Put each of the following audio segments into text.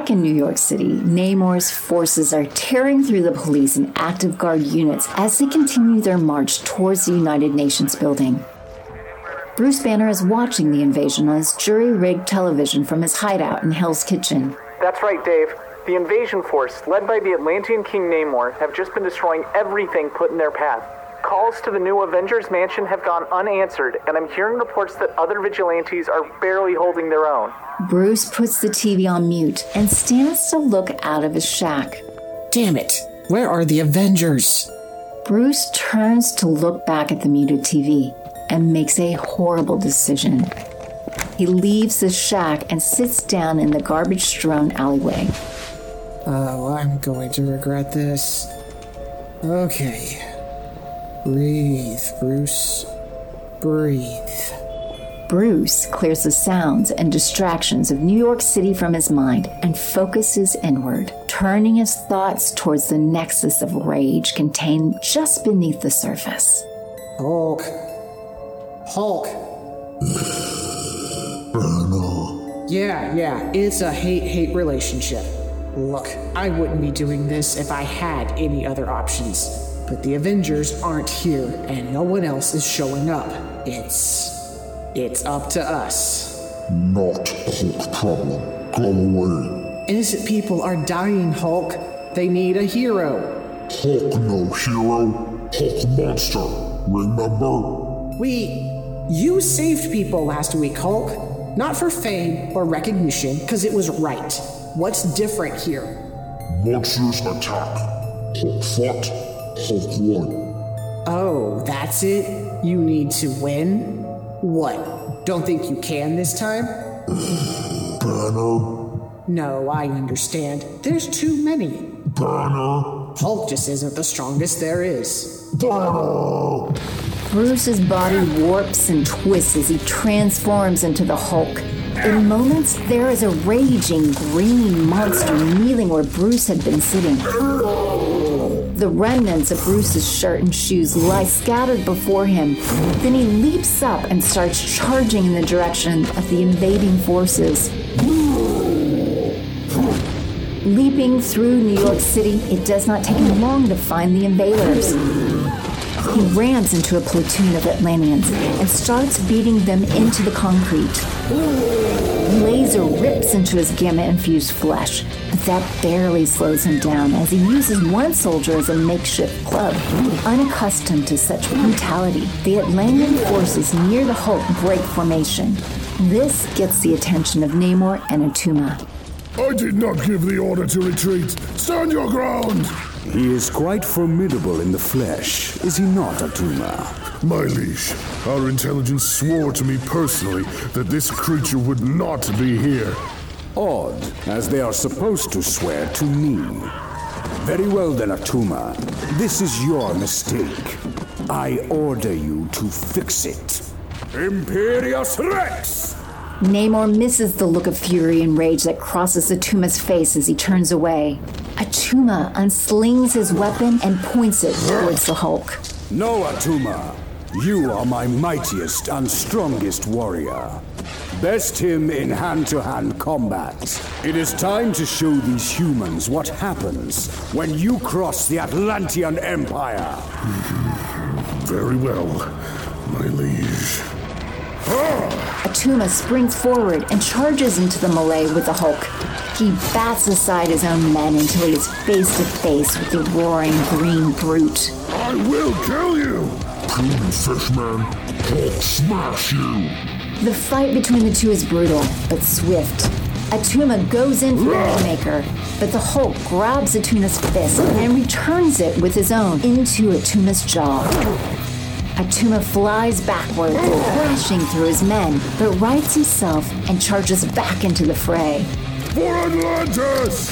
Back in New York City, Namor's forces are tearing through the police and active guard units as they continue their march towards the United Nations building. Bruce Banner is watching the invasion on his jury-rigged television from his hideout in Hell's Kitchen. That's right, Dave. The invasion force, led by the Atlantean King Namor, have just been destroying everything put in their path. Calls to the new Avengers Mansion have gone unanswered, and I'm hearing reports that other vigilantes are barely holding their own. Bruce puts the TV on mute and stands to look out of his shack. Damn it! Where are the Avengers? Bruce turns to look back at the muted TV and makes a horrible decision. He leaves the shack and sits down in the garbage-strewn alleyway. Oh, I'm going to regret this. Okay. Breathe, Bruce. Breathe. Bruce clears the sounds and distractions of New York City from his mind and focuses inward, turning his thoughts towards the nexus of rage contained just beneath the surface. Hulk. Yeah, it's a hate-hate relationship. Look, I wouldn't be doing this if I had any other options. But the Avengers aren't here, and no one else is showing up. It's up to us. Not Hulk's problem. Go away. Innocent people are dying, Hulk. They need a hero. Hulk no hero. Hulk monster. Remember? You saved people last week, Hulk. Not for fame or recognition, because it was right. What's different here? Monsters attack. Hulk fought. Hulk won. Oh, that's it? You need to win? What? Don't think you can this time? Banner. No, I understand. There's too many. Banner. Hulk just isn't the strongest there is. Banner. Bruce's body warps and twists as he transforms into the Hulk. In moments, there is a raging green monster kneeling where Bruce had been sitting. The remnants of Bruce's shirt and shoes lie scattered before him. Then he leaps up and starts charging in the direction of the invading forces. Leaping through New York City, it does not take him long to find the invaders. He rams into a platoon of Atlanteans and starts beating them into the concrete. Laser rips into his gamma-infused flesh, but that barely slows him down as he uses one soldier as a makeshift club. Unaccustomed to such brutality, the Atlantean forces near the Hulk break formation. This gets the attention of Namor and Attuma. I did not give the order to retreat. Stand your ground! He is quite formidable in the flesh, is he not, Attuma? My liege, our intelligence swore to me personally that this creature would not be here. Odd, as they are supposed to swear to me. Very well then, Attuma. This is your mistake. I order you to fix it. Imperius Rex! Namor misses the look of fury and rage that crosses Attuma's face as he turns away. Attuma unslings his weapon and points it towards the Hulk. No, Attuma. You are my mightiest and strongest warrior. Best him in hand-to-hand combat. It is time to show these humans what happens when you cross the Atlantean Empire. Very well, my liege. Attuma springs forward and charges into the melee with the Hulk. He bats aside his own men until he is face to face with the roaring green brute. I will kill you! Puny fishman, Hulk smash you! The fight between the two is brutal, but swift. Attuma goes in for the Rainmaker, but the Hulk grabs Attuma's fist and returns it with his own into Attuma's jaw. Attuma flies backward, crashing through his men, but rights himself and charges back into the fray. For Atlantis!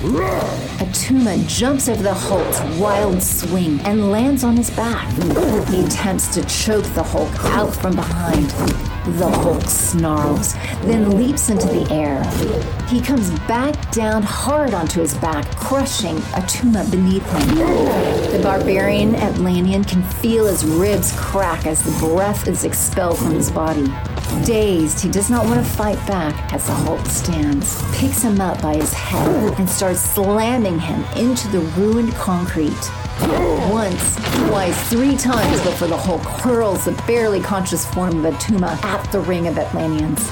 Attuma jumps over the Hulk's wild swing and lands on his back. He attempts to choke the Hulk out from behind. The Hulk snarls, then leaps into the air. He comes back down hard onto his back, crushing Attuma beneath him. The barbarian Atlantean can feel his ribs crack as the breath is expelled from his body. Dazed, he does not want to fight back as the Hulk stands, picks him up by his head, and starts slamming him into the ruined concrete. Once, twice, 3 times before the Hulk hurls the barely conscious form of Attuma at the ring of Atlanteans.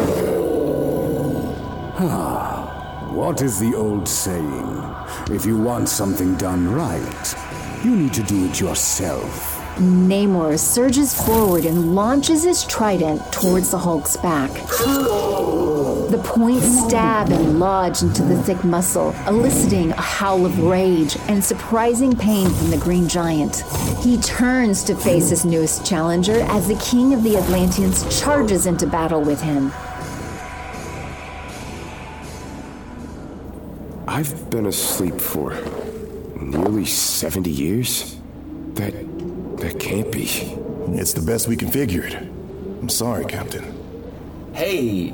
What is the old saying? If you want something done right, you need to do it yourself. Namor surges forward and launches his trident towards the Hulk's back. The points stab and lodge into the thick muscle, eliciting a howl of rage and surprising pain from the Green Giant. He turns to face his newest challenger as the King of the Atlanteans charges into battle with him. I've been asleep for nearly 70 years? That can't be. It's the best we can figure it. I'm sorry, Captain. Hey,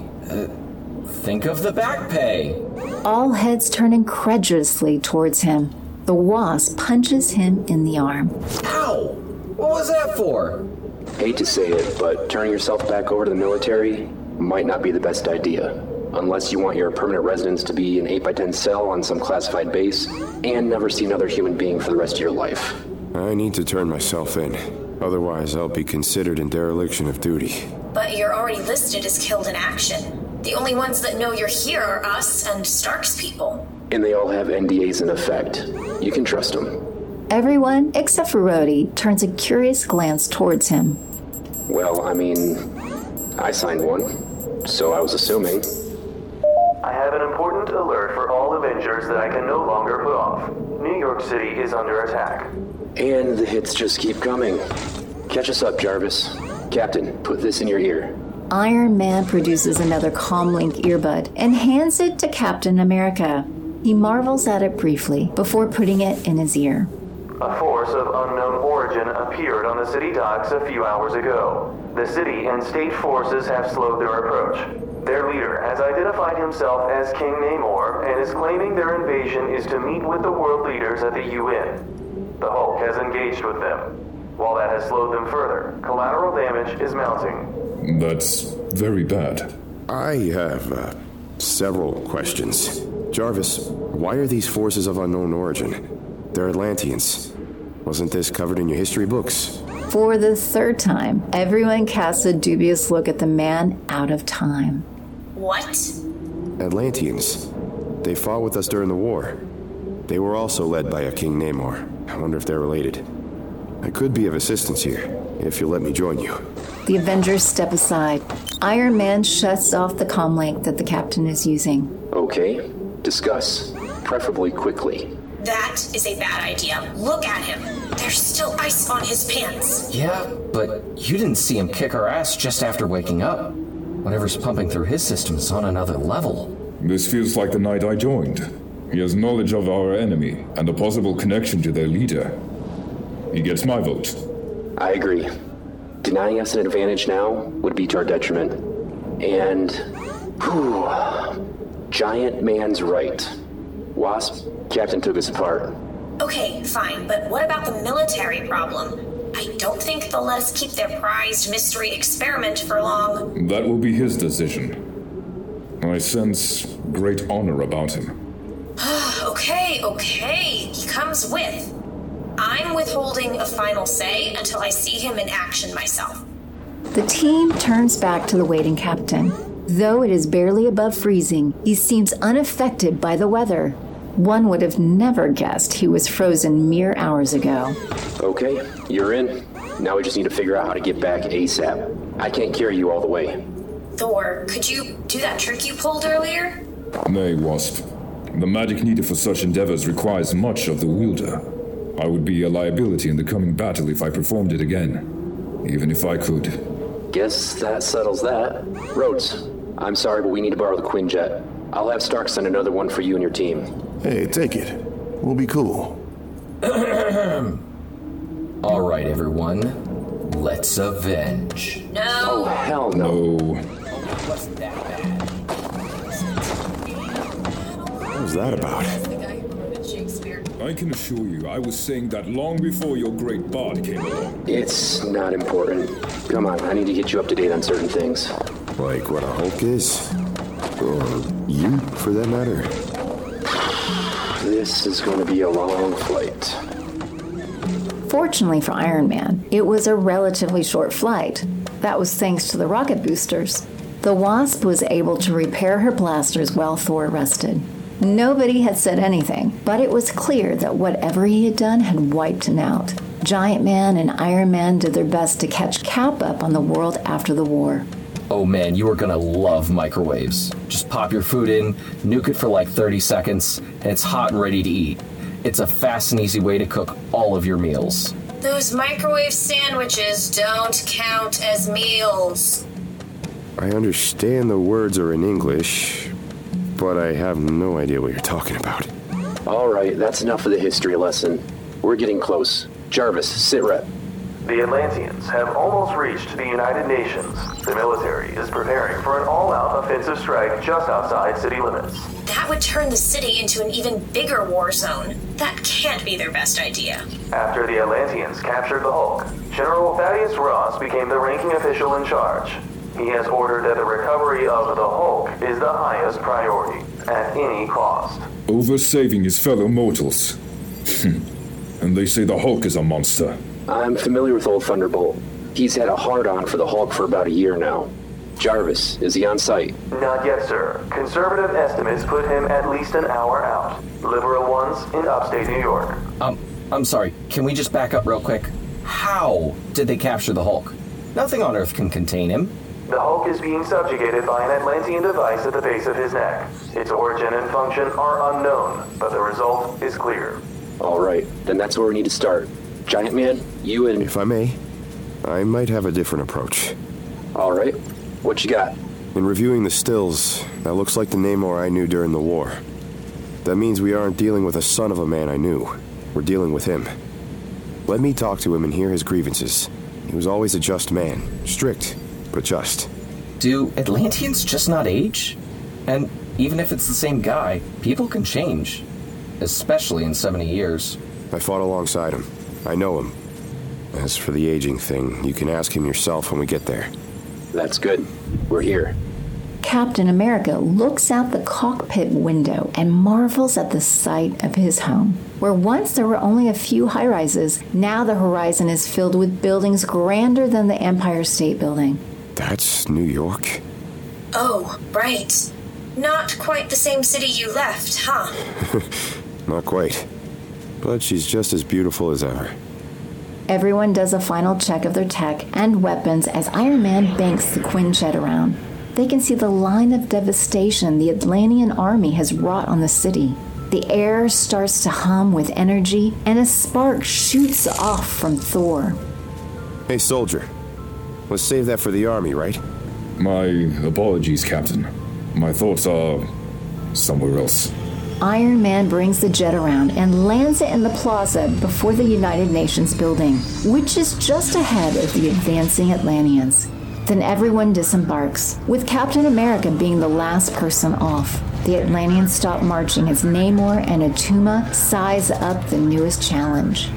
think of the back pay. All heads turn incredulously towards him. The Wasp punches him in the arm. Ow! What was that for? Hate to say it, but turning yourself back over to the military might not be the best idea. Unless you want your permanent residence to be an 8x10 cell on some classified base and never see another human being for the rest of your life. I need to turn myself in. Otherwise, I'll be considered in dereliction of duty. But you're already listed as killed in action. The only ones that know you're here are us and Stark's people. And they all have NDAs in effect. You can trust them. Everyone, except for Rhodey, turns a curious glance towards him. Well, I mean, I signed one, so I was assuming. I have an important alert for all Avengers that I can no longer put off. New York City is under attack. And the hits just keep coming. Catch us up, Jarvis. Captain, put this in your ear. Iron Man produces another Comlink earbud and hands it to Captain America. He marvels at it briefly before putting it in his ear. A force of unknown origin appeared on the city docks a few hours ago. The city and state forces have slowed their approach. Their leader has identified himself as King Namor and is claiming their invasion is to meet with the world leaders at the UN. The Hulk has engaged with them. While that has slowed them further, collateral damage is mounting. That's very bad. I have several questions. Jarvis, why are these forces of unknown origin? They're Atlanteans. Wasn't this covered in your history books? For the 3rd time, everyone casts a dubious look at the man out of time. What? Atlanteans. They fought with us during the war. They were also led by a King Namor. I wonder if they're related. I could be of assistance here, if you'll let me join you. The Avengers step aside. Iron Man shuts off the comlink that the captain is using. Okay, discuss. Preferably quickly. That is a bad idea. Look at him. There's still ice on his pants. Yeah, but you didn't see him kick our ass just after waking up. Whatever's pumping through his system is on another level. This feels like the night I joined. He has knowledge of our enemy and a possible connection to their leader. He gets my vote. I agree. Denying us an advantage now would be to our detriment. And, Giant Man's right. Wasp, Captain took us apart. Okay, fine, but what about the military problem? I don't think they'll let us keep their prized mystery experiment for long. That will be his decision. I sense great honor about him. Okay. He comes with. I'm withholding a final say until I see him in action myself. The team turns back to the waiting captain. Though it is barely above freezing, he seems unaffected by the weather. One would have never guessed he was frozen mere hours ago. Okay, you're in. Now we just need to figure out how to get back ASAP. I can't carry you all the way. Thor, could you do that trick you pulled earlier? Nay, Wasp. The magic needed for such endeavors requires much of the wielder. I would be a liability in the coming battle if I performed it again. Even if I could. Guess that settles that. Rhodes, I'm sorry, but we need to borrow the Quinjet. I'll have Stark send another one for you and your team. Hey, take it. We'll be cool. All right, everyone. Let's avenge. No. Oh, hell no. No. It wasn't that bad. What was that about? The guy who quoted Shakespeare. I can assure you, I was saying that long before your great bard came along. It's not important. Come on, I need to get you up to date on certain things. Like what a Hulk is? Or you, for that matter? This is going to be a long flight. Fortunately for Iron Man, it was a relatively short flight. That was thanks to the rocket boosters. The Wasp was able to repair her blasters while Thor rested. Nobody had said anything, but it was clear that whatever he had done had wiped him out. Giant Man and Iron Man did their best to catch Cap up on the world after the war. Oh man, you are gonna love microwaves. Just pop your food in, nuke it for like 30 seconds, and it's hot and ready to eat. It's a fast and easy way to cook all of your meals. Those microwave sandwiches don't count as meals. I understand the words are in English, but I have no idea what you're talking about. All right, that's enough of the history lesson. We're getting close. Jarvis, sit rep. The Atlanteans have almost reached the United Nations. The military is preparing for an all-out offensive strike just outside city limits. That would turn the city into an even bigger war zone. That can't be their best idea. After the Atlanteans captured the Hulk, General Thaddeus Ross became the ranking official in charge. He has ordered that the recovery of the Hulk is the highest priority, at any cost. Over saving his fellow mortals. And they say the Hulk is a monster. I'm familiar with Old Thunderbolt. He's had a hard-on for the Hulk for about a year now. Jarvis, is he on site? Not yet, sir. Conservative estimates put him at least an hour out. Liberal ones in upstate New York. I'm sorry, can we just back up real quick? How did they capture the Hulk? Nothing on Earth can contain him. The Hulk is being subjugated by an Atlantean device at the base of his neck. Its origin and function are unknown, but the result is clear. All right, then that's where we need to start. Giant Man, you and... If I may, I might have a different approach. All right, what you got? In reviewing the stills, that looks like the Namor I knew during the war. That means we aren't dealing with a son of a man I knew. We're dealing with him. Let me talk to him and hear his grievances. He was always a just man. Strict, but just. Do Atlanteans just not age? And even if it's the same guy, people can change. Especially in 70 years. I fought alongside him. I know him. As for the aging thing, you can ask him yourself when we get there. That's good. We're here. Captain America looks out the cockpit window and marvels at the sight of his home. Where once there were only a few high-rises, now the horizon is filled with buildings grander than the Empire State Building. That's New York? Oh, right. Not quite the same city you left, huh? Not quite. But she's just as beautiful as ever. Everyone does a final check of their tech and weapons as Iron Man banks the Quinjet around. They can see the line of devastation the Atlantean army has wrought on the city. The air starts to hum with energy, and a spark shoots off from Thor. Hey, soldier. Let's save that for the army, right? My apologies, Captain. My thoughts are somewhere else. Iron Man brings the jet around and lands it in the plaza before the United Nations building, which is just ahead of the advancing Atlanteans. Then everyone disembarks, with Captain America being the last person off. The Atlanteans stop marching as Namor and Attuma size up the newest challenge.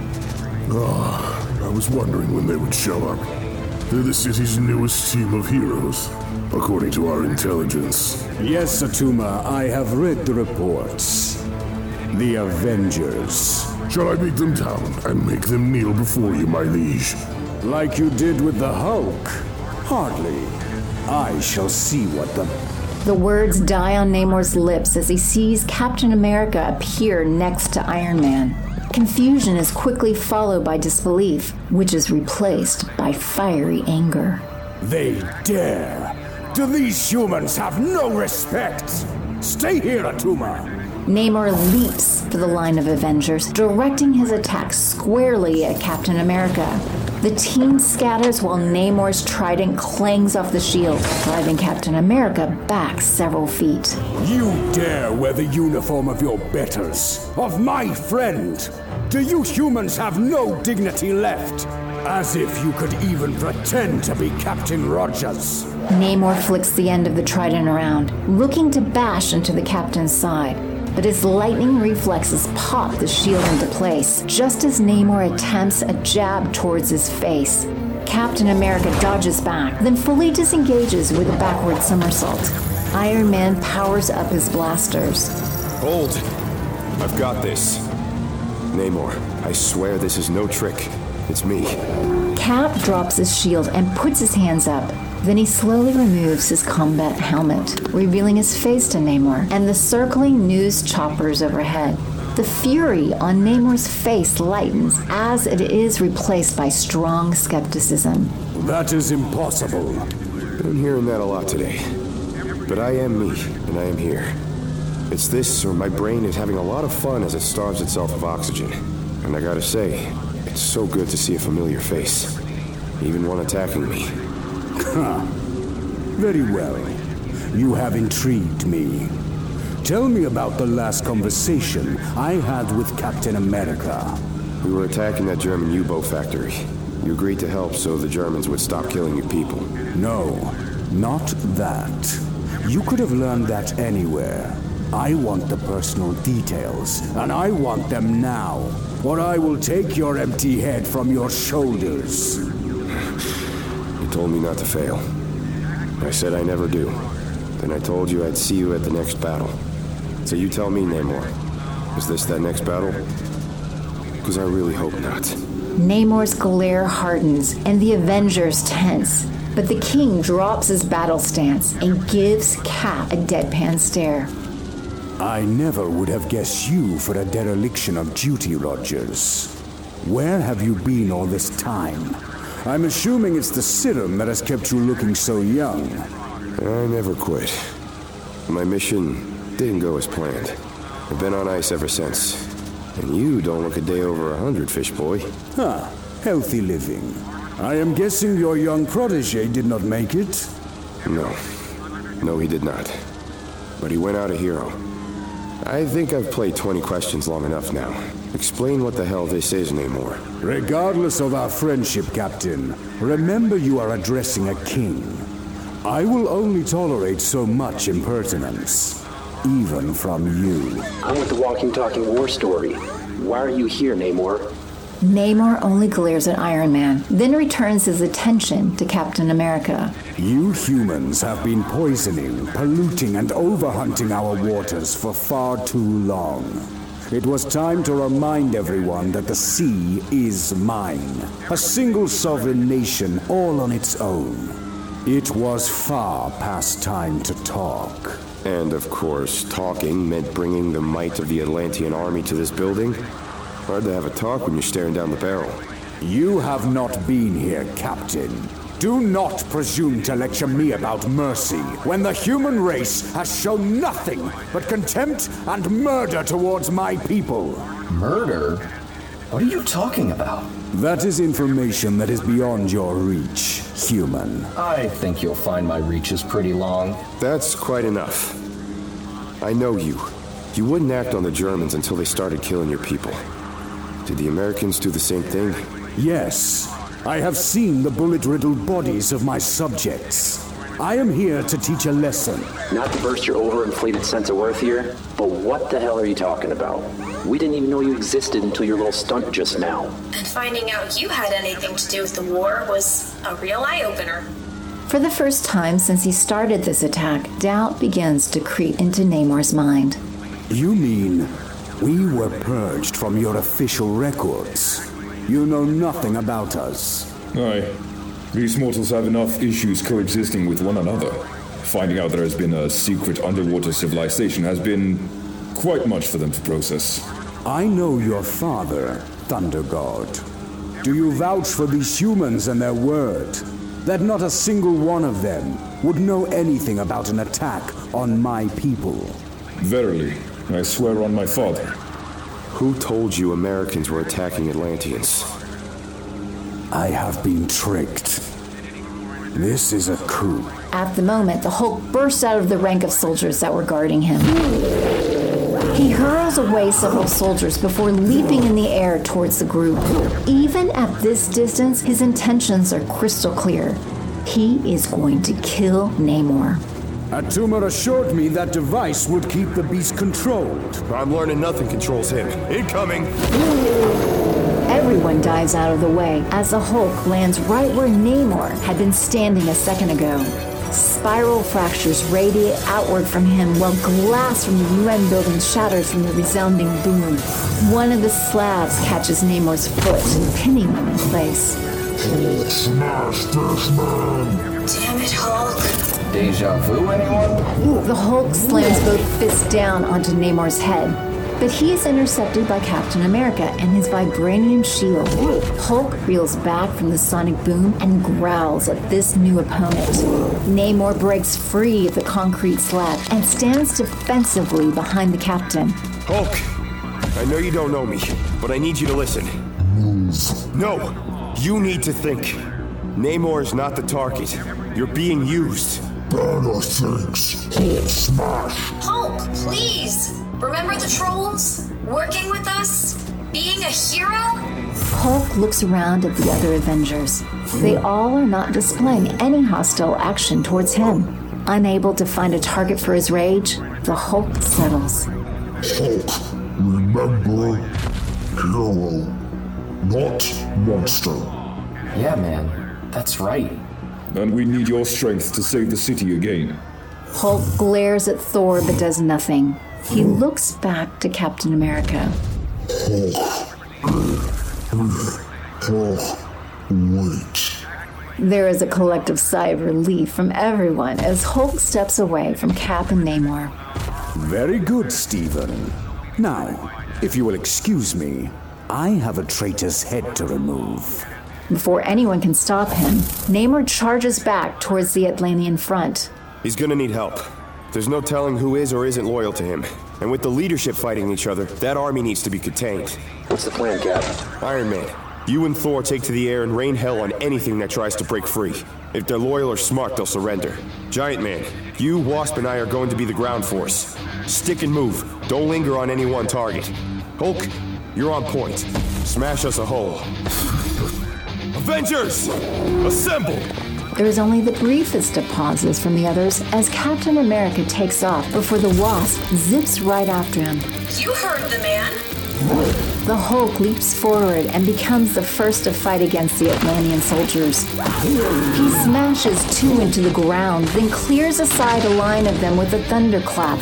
I was wondering when they would show up. They're the city's newest team of heroes, according to our intelligence. Yes, Attuma, I have read the reports. The Avengers. Shall I beat them down and make them kneel before you, my liege? Like you did with the Hulk? Hardly. I shall see what The words die on Namor's lips as he sees Captain America appear next to Iron Man. Confusion is quickly followed by disbelief, which is replaced by fiery anger. They dare! Do these humans have no respect? Stay here, Attuma! Namor leaps for the line of Avengers, directing his attack squarely at Captain America. The team scatters while Namor's trident clangs off the shield, driving Captain America back several feet. You dare wear the uniform of your betters, of my friend! Do you humans have no dignity left? As if you could even pretend to be Captain Rogers. Namor flicks the end of the trident around, looking to bash into the captain's side. But his lightning reflexes pop the shield into place, just as Namor attempts a jab towards his face. Captain America dodges back, then fully disengages with a backward somersault. Iron Man powers up his blasters. Hold! I've got this. Namor, I swear this is no trick. It's me. Cap drops his shield and puts his hands up. Then he slowly removes his combat helmet, revealing his face to Namor and the circling news choppers overhead. The fury on Namor's face lightens as it is replaced by strong skepticism. That is impossible. Been hearing that a lot today. But I am me, and I am here. It's this, or my brain is having a lot of fun as it starves itself of oxygen. And I gotta say, it's so good to see a familiar face. Even one attacking me. Very well. You have intrigued me. Tell me about the last conversation I had with Captain America. We were attacking that German U-boat factory. You agreed to help so the Germans would stop killing your people. No, not that. You could have learned that anywhere. I want the personal details, and I want them now, or I will take your empty head from your shoulders. You told me not to fail. I said I never do. Then I told you I'd see you at the next battle. So you tell me, Namor. Is this that next battle? Because I really hope not. Namor's glare hardens and the Avengers tense. But the king drops his battle stance and gives Cap a deadpan stare. I never would have guessed you for a dereliction of duty, Rogers. Where have you been all this time? I'm assuming it's the serum that has kept you looking so young. I never quit. My mission didn't go as planned. I've been on ice ever since. And you don't look a day over 100, fish boy. Huh. Healthy living. I am guessing your young protege did not make it? No. No, he did not. But he went out a hero. I think I've played 20 questions long enough now. Explain what the hell this is, Namor. Regardless of our friendship, Captain, remember you are addressing a king. I will only tolerate so much impertinence, even from you. I'm with the walking, talking war story. Why are you here, Namor? Namor only glares at Iron Man, then returns his attention to Captain America. You humans have been poisoning, polluting, and overhunting our waters for far too long. It was time to remind everyone that the sea is mine. A single sovereign nation all on its own. It was far past time to talk. And of course, talking meant bringing the might of the Atlantean army to this building. Hard to have a talk when you're staring down the barrel. You have not been here, Captain. Do not presume to lecture me about mercy when the human race has shown nothing but contempt and murder towards my people. Murder? What are you talking about? That is information that is beyond your reach, human. I think you'll find my reach is pretty long. That's quite enough. I know you. You wouldn't act on the Germans until they started killing your people. Did the Americans do the same thing? Yes. I have seen the bullet-riddled bodies of my subjects. I am here to teach a lesson. Not to burst your overinflated sense of worth here, but what the hell are you talking about? We didn't even know you existed until your little stunt just now. And finding out you had anything to do with the war was a real eye-opener. For the first time since he started this attack, doubt begins to creep into Namor's mind. You mean we were purged from your official records? You know nothing about us. Aye. These mortals have enough issues coexisting with one another. Finding out there has been a secret underwater civilization has been quite much for them to process. I know your father, Thunder God. Do you vouch for these humans and their word? That not a single one of them would know anything about an attack on my people? Verily, I swear on my father. Who told you Americans were attacking Atlanteans? I have been tricked. This is a coup. At the moment, the Hulk bursts out of the rank of soldiers that were guarding him. He hurls away several soldiers before leaping in the air towards the group. Even at this distance, his intentions are crystal clear. He is going to kill Namor. Attuma assured me that device would keep the beast controlled. I'm learning nothing controls him. Incoming! Everyone dives out of the way as the Hulk lands right where Namor had been standing a second ago. Spiral fractures radiate outward from him while glass from the UN building shatters from the resounding boom. One of the slabs catches Namor's foot, pinning him in place. Hulk, smash this man! Damn it, Hulk. Deja vu, anyone? The Hulk slams both fists down onto Namor's head, but he is intercepted by Captain America and his vibranium shield. Hulk reels back from the sonic boom and growls at this new opponent. Namor breaks free of the concrete slab and stands defensively behind the captain. Hulk, I know you don't know me, but I need you to listen. No, you need to think. Namor is not the target. You're being used. Banner thinks. Hulk smash! Hulk, please! Remember the trolls? Working with us? Being a hero? Hulk looks around at the other Avengers. They all are not displaying any hostile action towards him. Unable to find a target for his rage, the Hulk settles. Hulk, remember, hero, not monster. Yeah, man, that's right. And we need your strength to save the city again. Hulk glares at Thor but does nothing. He looks back to Captain America. Hulk, wait. There is a collective sigh of relief from everyone as Hulk steps away from Cap and Namor. Very good, Stephen. Now, if you will excuse me, I have a traitor's head to remove. Before anyone can stop him, Namor charges back towards the Atlantean front. He's gonna need help. There's no telling who is or isn't loyal to him. And with the leadership fighting each other, that army needs to be contained. What's the plan, Cap? Iron Man, you and Thor take to the air and rain hell on anything that tries to break free. If they're loyal or smart, they'll surrender. Giant Man, you, Wasp, and I are going to be the ground force. Stick and move. Don't linger on any one target. Hulk, you're on point. Smash us a hole. Avengers! Assemble! There is only the briefest of pauses from the others as Captain America takes off before the Wasp zips right after him. You heard the man. The Hulk leaps forward and becomes the first to fight against the Atlantean soldiers. He smashes two into the ground, then clears aside a line of them with a thunderclap.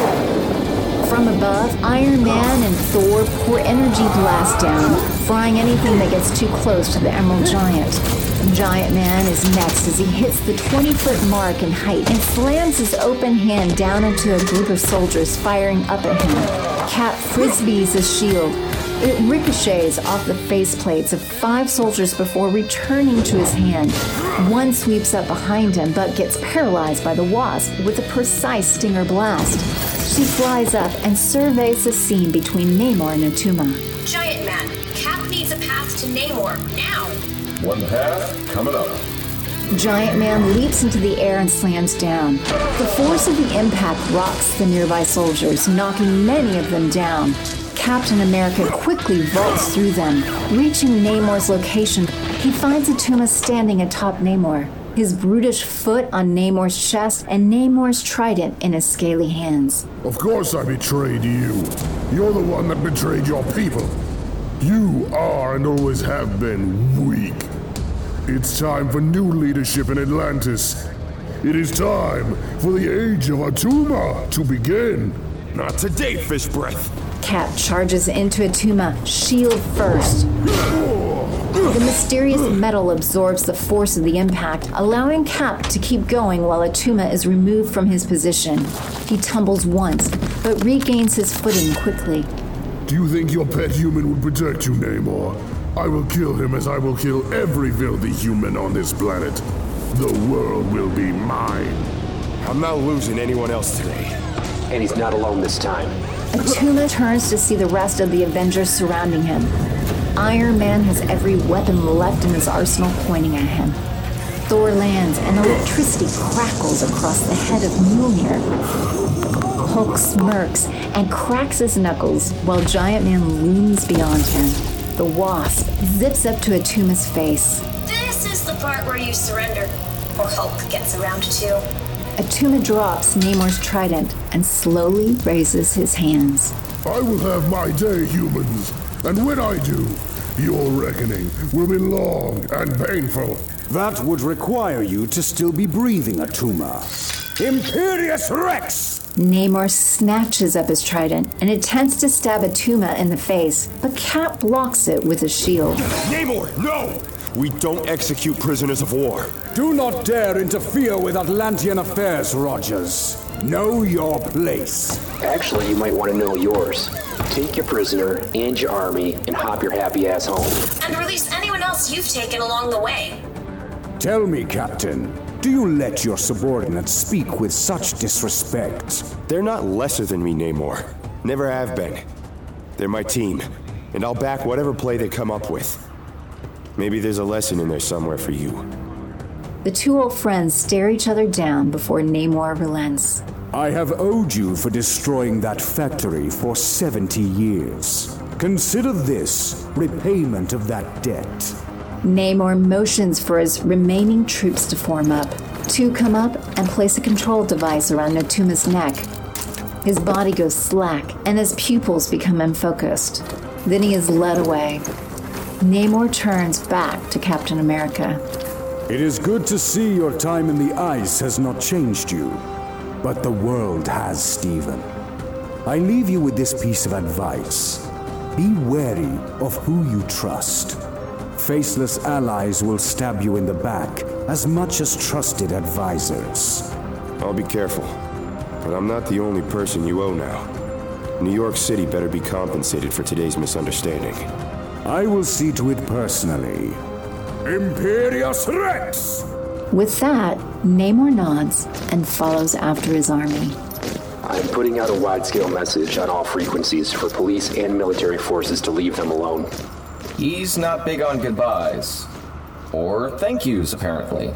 From above, Iron Man and Thor pour energy blast down, frying anything that gets too close to the Emerald Giant. Giant Man is next as he hits the 20-foot mark in height and slams his open hand down into a group of soldiers firing up at him. Cap frisbees his shield. It ricochets off the faceplates of 5 soldiers before returning to his hand. One sweeps up behind him but gets paralyzed by the Wasp with a precise stinger blast. She flies up and surveys the scene between Namor and Attuma. Giant Man, Cap needs a path to Namor, now! One path coming up. Giant Man leaps into the air and slams down. The force of the impact rocks the nearby soldiers, knocking many of them down. Captain America quickly vaults through them. Reaching Namor's location, he finds Attuma standing atop Namor, his brutish foot on Namor's chest and Namor's trident in his scaly hands. Of course I betrayed you. You're the one that betrayed your people. You are and always have been weak. It's time for new leadership in Atlantis. It is time for the age of Attuma to begin. Not today, fish breath. Cap charges into Attuma, shield first. The mysterious metal absorbs the force of the impact, allowing Cap to keep going while Attuma is removed from his position. He tumbles once, but regains his footing quickly. Do you think your pet human would protect you, Namor? I will kill him as I will kill every filthy human on this planet. The world will be mine. I'm not losing anyone else today. And he's not alone this time. Attuma turns to see the rest of the Avengers surrounding him. Iron Man has every weapon left in his arsenal pointing at him. Thor lands and electricity crackles across the head of Mjolnir. Hulk smirks and cracks his knuckles while Giant Man looms beyond him. The Wasp zips up to Atuma's face. This is the part where you surrender, or Hulk gets around to. Atuma drops Namor's trident and slowly raises his hands. I will have my day, humans, and when I do, your reckoning will be long and painful. That would require you to still be breathing, Atuma. Imperious Rex! Namor snatches up his trident and attempts to stab Atuma in the face, but Cap blocks it with his shield. Namor, no! We don't execute prisoners of war. Do not dare interfere with Atlantean affairs, Rogers. Know your place. Actually, you might want to know yours. Take your prisoner and your army and hop your happy ass home. And release anyone else you've taken along the way. Tell me, Captain, do you let your subordinates speak with such disrespect? They're not lesser than me, Namor. Never have been. They're my team, and I'll back whatever play they come up with. Maybe there's a lesson in there somewhere for you. The two old friends stare each other down before Namor relents. I have owed you for destroying that factory for 70 years. Consider this repayment of that debt. Namor motions for his remaining troops to form up. Two come up and place a control device around Atuma's neck. His body goes slack and his pupils become unfocused. Then he is led away. Namor turns back to Captain America. It is good to see your time in the ice has not changed you. But the world has, Stephen. I leave you with this piece of advice. Be wary of who you trust. Faceless allies will stab you in the back as much as trusted advisors. I'll be careful, but I'm not the only person you owe now. New York City better be compensated for today's misunderstanding. I will see to it personally. Imperious Rex! With that, Namor nods and follows after his army. I'm putting out a wide-scale message on all frequencies for police and military forces to leave them alone. He's not big on goodbyes. Or thank yous, apparently.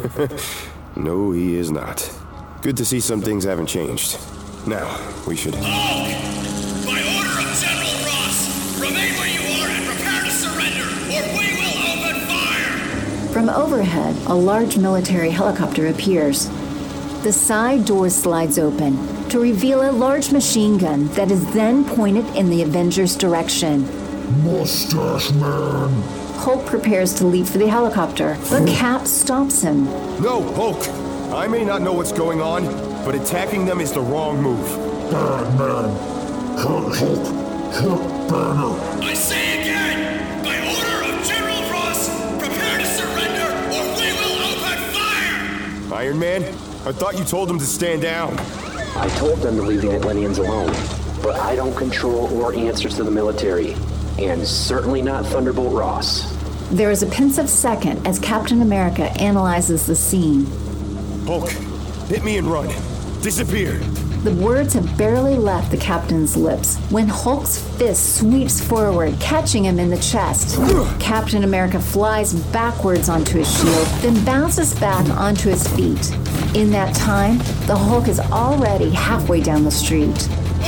No, he is not. Good to see some things haven't changed. Now, we should... Hulk! By order of General Ross, remain where you are and prepare to surrender, or we will open fire! From overhead, a large military helicopter appears. The side door slides open to reveal a large machine gun that is then pointed in the Avengers' direction. Mustache Man! Hulk prepares to leap for the helicopter, but Cap stops him. No, Hulk! I may not know what's going on, but attacking them is the wrong move. Bad man! Hulk! Hulk Banner! I say again! By order of General Ross, prepare to surrender, or we will open fire! Iron Man? I thought you told them to stand down. I told them to leave the Atlanteans alone, but I don't control or answer to the military. And certainly not Thunderbolt Ross. There is a pensive second as Captain America analyzes the scene. Hulk, hit me and run. Disappear. The words have barely left the captain's lips when Hulk's fist sweeps forward, catching him in the chest. Captain America flies backwards onto his shield, then bounces back onto his feet. In that time, the Hulk is already halfway down the street.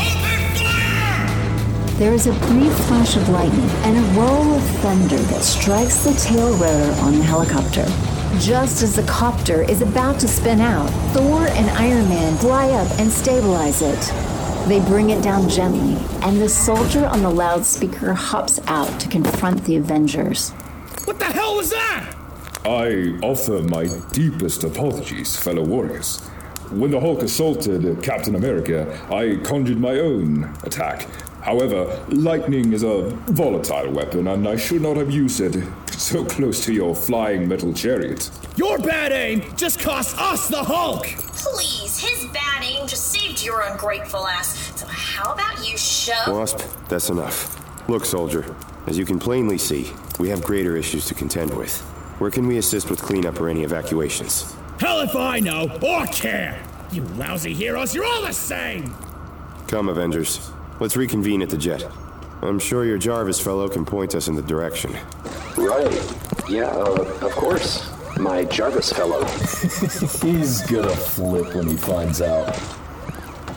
There is a brief flash of lightning and a roll of thunder that strikes the tail rotor on the helicopter. Just as the copter is about to spin out, Thor and Iron Man fly up and stabilize it. They bring it down gently, and the soldier on the loudspeaker hops out to confront the Avengers. What the hell was that? I offer my deepest apologies, fellow warriors. When the Hulk assaulted Captain America, I conjured my own attack. However, lightning is a volatile weapon, and I should not have used it so close to your flying metal chariot. Your bad aim just cost us the Hulk! Please, his bad aim just saved your ungrateful ass. So how about you show... Wasp, that's enough. Look, soldier, as you can plainly see, we have greater issues to contend with. Where can we assist with cleanup or any evacuations? Hell if I know, or care! You lousy heroes, you're all the same! Come, Avengers. Let's reconvene at the jet. I'm sure your Jarvis fellow can point us in the direction. Right. Yeah, of course. My Jarvis fellow. He's gonna flip when he finds out.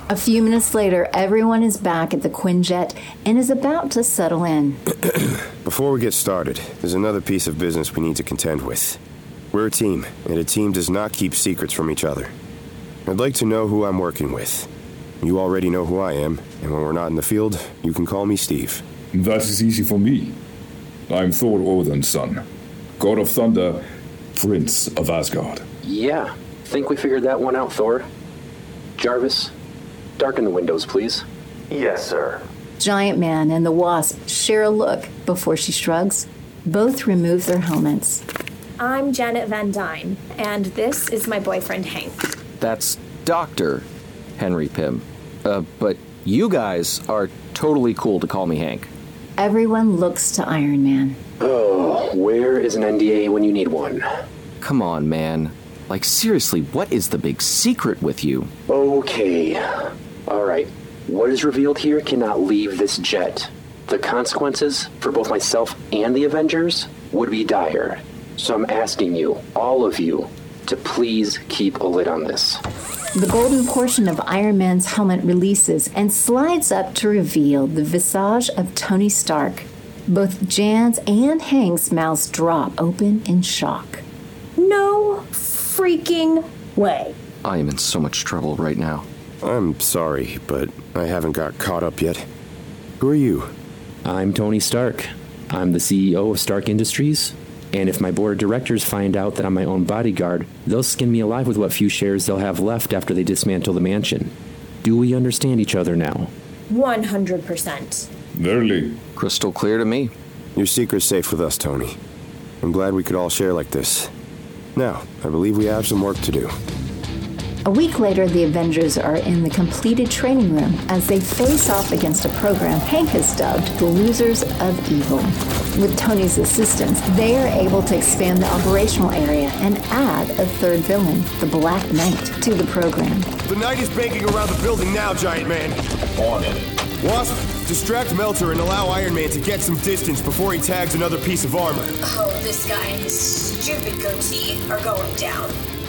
A few minutes later, everyone is back at the Quinjet and is about to settle in. Before we get started, there's another piece of business we need to contend with. We're a team, and a team does not keep secrets from each other. I'd like to know who I'm working with. You already know who I am, and when we're not in the field, you can call me Steve. That is easy for me. I'm Thor Odin's son, God of Thunder, Prince of Asgard. Yeah, think we figured that one out, Thor. Jarvis, darken the windows, please. Yes, sir. Giant Man and the Wasp share a look before she shrugs. Both remove their helmets. I'm Janet Van Dyne, and this is my boyfriend, Hank. That's Dr. Henry Pym. But you guys are totally cool to call me Hank. Everyone looks to Iron Man. Oh, where is an NDA when you need one? Come on, man. Like, seriously, what is the big secret with you? Okay. All right. What is revealed here cannot leave this jet. The consequences for both myself and the Avengers would be dire. So I'm asking you, all of you, to please keep a lid on this. The golden portion of Iron Man's helmet releases and slides up to reveal the visage of Tony Stark. Both Jan's and Hank's mouths drop open in shock. No freaking way. I am in so much trouble right now. I'm sorry, but I haven't got caught up yet. Who are you? I'm Tony Stark. I'm the CEO of Stark Industries. And if my board of directors find out that I'm my own bodyguard, they'll skin me alive with what few shares they'll have left after they dismantle the mansion. Do we understand each other now? 100%. Verily. Crystal clear to me. Your secret's safe with us, Tony. I'm glad we could all share like this. Now, I believe we have some work to do. A week later, the Avengers are in the completed training room as they face off against a program Hank has dubbed the Losers of Evil. With Tony's assistance, they are able to expand the operational area and add a third villain, the Black Knight, to the program. The Knight is banking around the building now, Giant Man. On it. Wasp, distract Melter and allow Iron Man to get some distance before he tags another piece of armor. Oh, this guy and his stupid goatee are going down.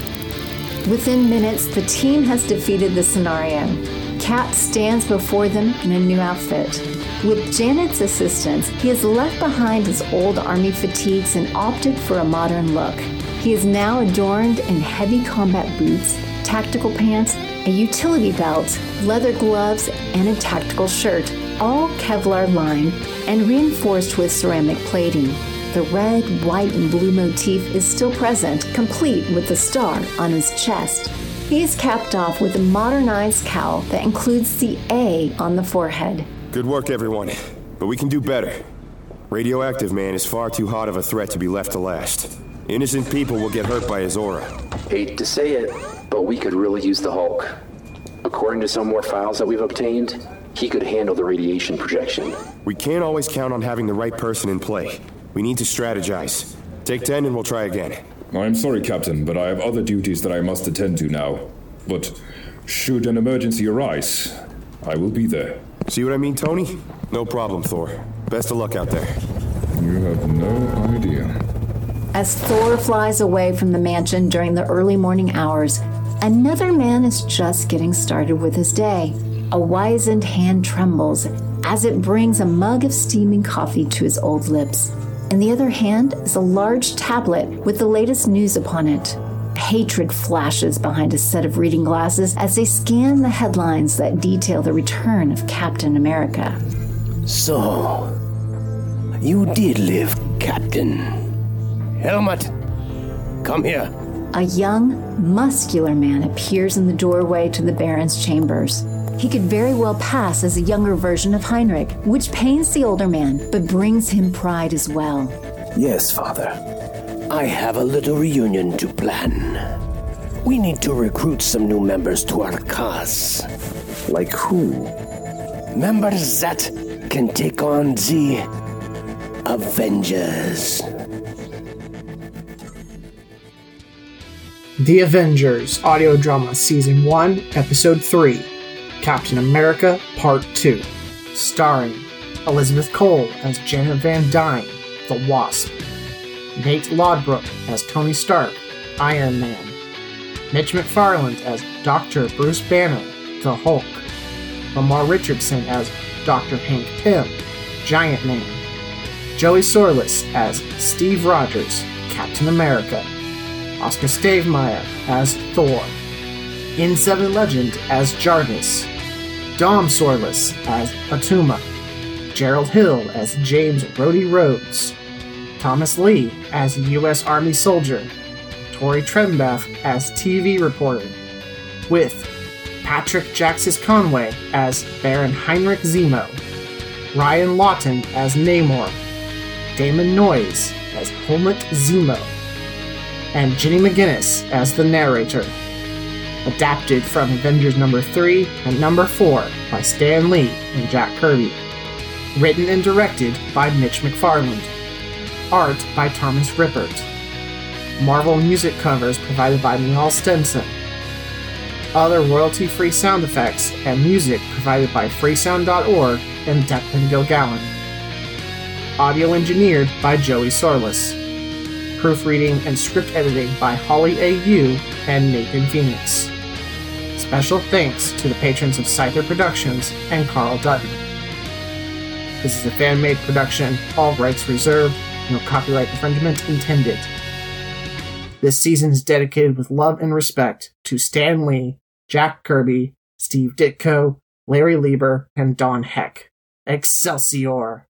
Within minutes, the team has defeated the scenario. Cap stands before them in a new outfit. With Janet's assistance, he has left behind his old army fatigues and opted for a modern look. He is now adorned in heavy combat boots, tactical pants, a utility belt, leather gloves, and a tactical shirt, all Kevlar lined and reinforced with ceramic plating. The red, white, and blue motif is still present, complete with the star on his chest. He is capped off with a modernized cowl that includes the A on the forehead. Good work, everyone. But we can do better. Radioactive Man is far too hot of a threat to be left to last. Innocent people will get hurt by his aura. Hate to say it, but we could really use the Hulk. According to some more files that we've obtained, he could handle the radiation projection. We can't always count on having the right person in play. We need to strategize. Take 10 and we'll try again. I'm sorry, Captain, but I have other duties that I must attend to now. But should an emergency arise, I will be there. See what I mean, Tony? No problem, Thor. Best of luck out there. You have no idea. As Thor flies away from the mansion during the early morning hours, another man is just getting started with his day. A wizened hand trembles as it brings a mug of steaming coffee to his old lips. In the other hand is a large tablet with the latest news upon it. Hatred flashes behind a set of reading glasses as they scan the headlines that detail the return of Captain America. So, you did live, Captain. Helmut, come here. A young, muscular man appears in the doorway to the Baron's chambers. He could very well pass as a younger version of Heinrich, which pains the older man, but brings him pride as well. Yes, Father. I have a little reunion to plan. We need to recruit some new members to our cause. Like who? Members that can take on the Avengers. The Avengers audio drama season 1, episode 3. Captain America Part 2, starring Elizabeth Cole as Janet Van Dyne, the Wasp, Nate Lodbrok as Tony Stark, Iron Man, Mitch McFarland as Dr. Bruce Banner, the Hulk, Lamar Richardson as Dr. Hank Pym, Giant Man. Joey Sorless as Steve Rogers, Captain America. Oscar Stavemeyer as Thor. N7 Legend as Jarvis. Dom Sorless as Atuma. Gerald Hill as James Rhodey Rhodes. Thomas Lee as U.S. Army soldier. Tori Trembath as TV reporter. With Patrick Jaxis Conway as Baron Heinrich Zemo. Ryan Lawton as Namor. Damon Noyes as Helmut Zemo. And Ginny McGuinness as the narrator. Adapted from Avengers number 3 and number 4 by Stan Lee and Jack Kirby. Written and directed by Mitch McFarland. Art by Thomas Rippert. Marvel music covers provided by Neil Stenson. Other royalty-free sound effects and music provided by freesound.org and Declan Gilgallen. Audio engineered by Joey Sorless. Proofreading and script editing by Holly A.U. and Nathan Phoenix. Special thanks to the patrons of Scyther Productions and Carl Dutton. This is a fan-made production, all rights reserved, no copyright infringement intended. This season is dedicated with love and respect to Stan Lee, Jack Kirby, Steve Ditko, Larry Lieber, and Don Heck. Excelsior!